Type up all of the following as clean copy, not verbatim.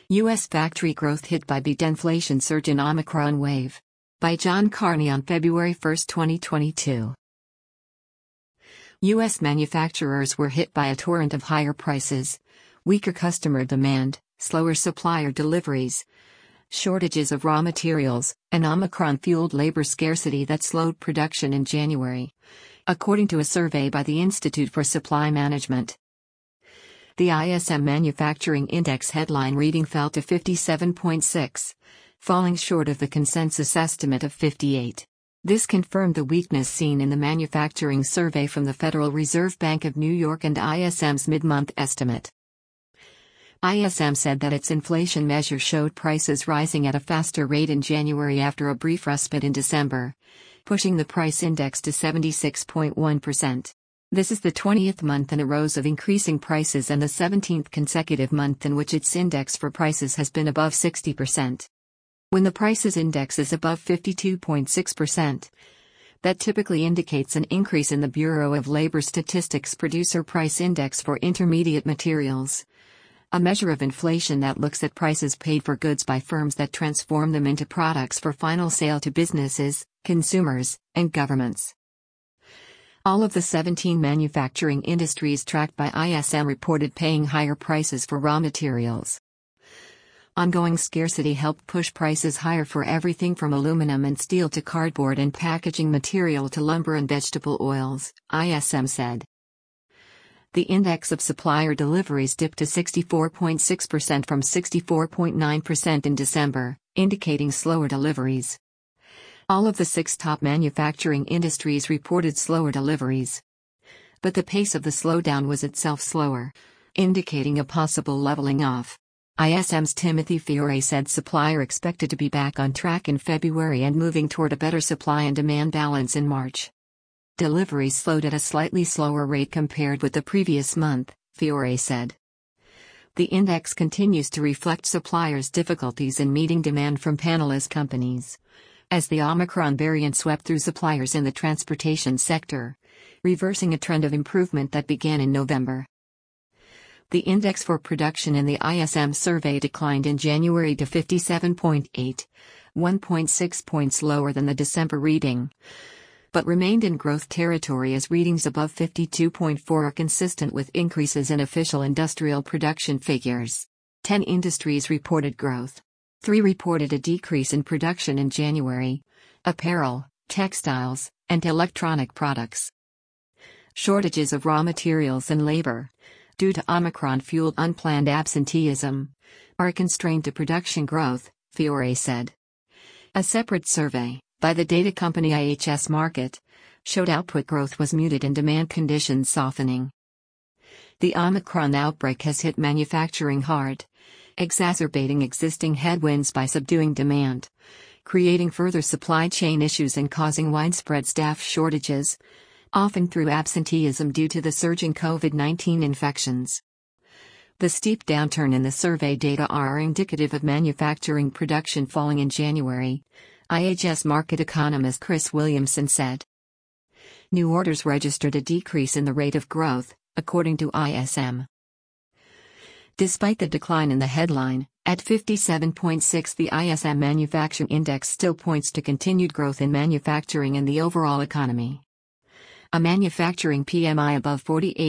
U.S. factory growth hit by deflation surge in Omicron wave. By John Carney on February 1, 2022. U.S. manufacturers were hit by a torrent of higher prices, weaker customer demand, slower supplier deliveries, shortages of raw materials, and Omicron-fueled labor scarcity that slowed production in January, according to a survey by the Institute for Supply Management. The ISM Manufacturing Index headline reading fell to 57.6, falling short of the consensus estimate of 58. This confirmed the weakness seen in the manufacturing survey from the Federal Reserve Bank of New York and ISM's mid-month estimate. ISM said that its inflation measure showed prices rising at a faster rate in January after a brief respite in December, pushing the price index to 76.1%. This is the 20th month in a row of increasing prices and the 17th consecutive month in which its index for prices has been above 60%. When the prices index is above 52.6%, that typically indicates an increase in the Bureau of Labor Statistics Producer Price Index for intermediate materials, a measure of inflation that looks at prices paid for goods by firms that transform them into products for final sale to businesses, consumers, and governments. All of the 17 manufacturing industries tracked by ISM reported paying higher prices for raw materials. Ongoing scarcity helped push prices higher for everything from aluminum and steel to cardboard and packaging material to lumber and vegetable oils, ISM said. The index of supplier deliveries dipped to 64.6% from 64.9% in December, indicating slower deliveries. All of the 6 top manufacturing industries reported slower deliveries. But the pace of the slowdown was itself slower, indicating a possible leveling off. ISM's Timothy Fiore said supply are expected to be back on track in February and moving toward a better supply and demand balance in March. Deliveries slowed at a slightly slower rate compared with the previous month, Fiore said. The index continues to reflect suppliers' difficulties in meeting demand from panelist companies, as the Omicron variant swept through suppliers in the transportation sector, reversing a trend of improvement that began in November. The index for production in the ISM survey declined in January to 57.8, 1.6 points lower than the December reading, but remained in growth territory as readings above 52.4 are consistent with increases in official industrial production figures. 10 industries reported growth. 3 reported a decrease in production in January: apparel, textiles, and electronic products. Shortages of raw materials and labor, due to Omicron-fueled unplanned absenteeism, are a constraint to production growth, Fiore said. A separate survey, by the data company IHS Markit, showed output growth was muted and demand conditions softening. The Omicron outbreak has hit manufacturing hard, exacerbating existing headwinds by subduing demand, creating further supply chain issues and causing widespread staff shortages, often through absenteeism due to the surging COVID-19 infections. The steep downturn in the survey data are indicative of manufacturing production falling in January, IHS Markit economist Chris Williamson said. New orders registered a decrease in the rate of growth, according to ISM. Despite the decline in the headline, at 57.6, the ISM Manufacturing Index still points to continued growth in manufacturing and the overall economy. A manufacturing PMI above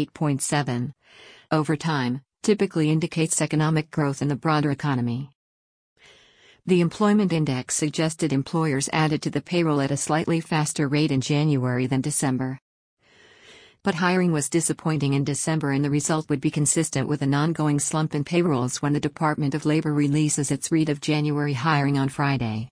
48.7 over time typically indicates economic growth in the broader economy. The employment index suggested employers added to the payroll at a slightly faster rate in January than December. But hiring was disappointing in December, and the result would be consistent with an ongoing slump in payrolls when the Department of Labor releases its read of January hiring on Friday.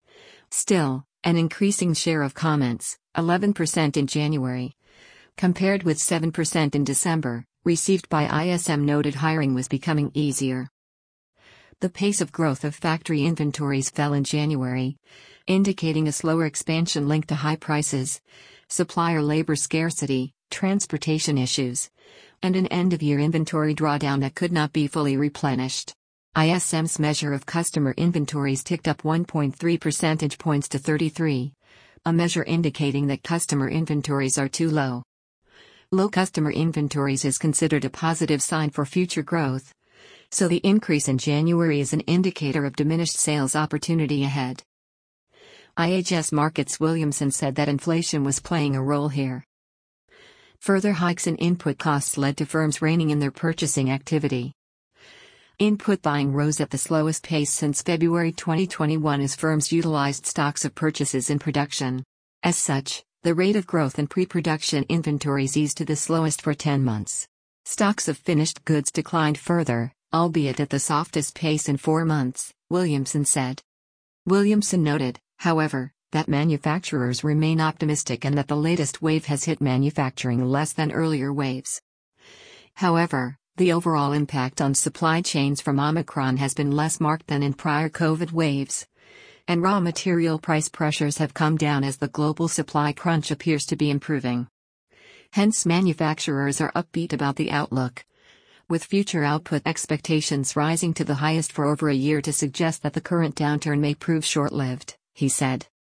Still, an increasing share of comments, 11% in January, compared with 7% in December, received by ISM noted hiring was becoming easier. The pace of growth of factory inventories fell in January, indicating a slower expansion linked to high prices, supplier labor scarcity, transportation issues, and an end-of-year inventory drawdown that could not be fully replenished. ISM's measure of customer inventories ticked up 1.3 percentage points to 33, a measure indicating that customer inventories are too low. Low customer inventories is considered a positive sign for future growth, So the increase in January is an indicator of diminished sales opportunity ahead. IHS Markit's Williamson said that inflation was playing a role here. Further hikes in input costs led to firms reining in their purchasing activity. Input buying rose at the slowest pace since February 2021 as firms utilized stocks of purchases in production. As such, the rate of growth in pre-production inventories eased to the slowest for 10 months. Stocks of finished goods declined further, albeit at the softest pace in 4 months, Williamson said. Williamson noted, however, that manufacturers remain optimistic and that the latest wave has hit manufacturing less than earlier waves. However, the overall impact on supply chains from Omicron has been less marked than in prior COVID waves, and raw material price pressures have come down as the global supply crunch appears to be improving. Hence, manufacturers are upbeat about the outlook, with future output expectations rising to the highest for over a year to suggest that the current downturn may prove short-lived, he said.